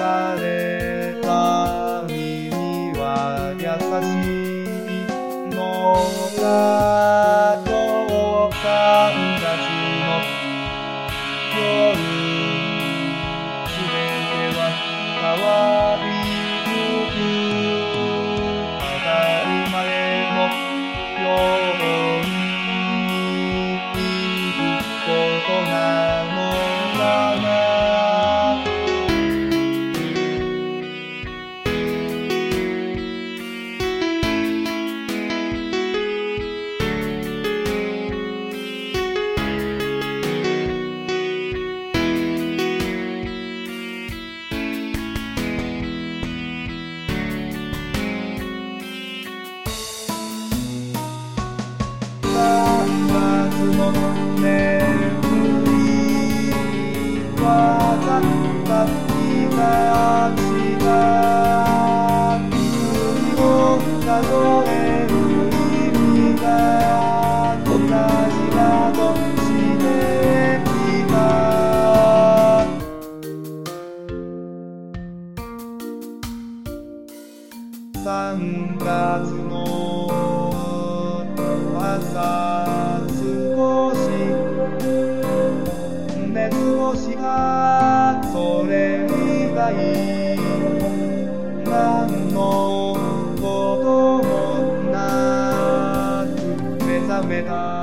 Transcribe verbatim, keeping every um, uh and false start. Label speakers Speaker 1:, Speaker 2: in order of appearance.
Speaker 1: れた耳は優しいのが父さんたちの夜すべては変わりゆく当たり前のようにいることなのだな眠いわざった気がした君を数える意味が同じだとしてきたさんがつの朝少し寝過ごしたそれ以外何のこともなく目覚めた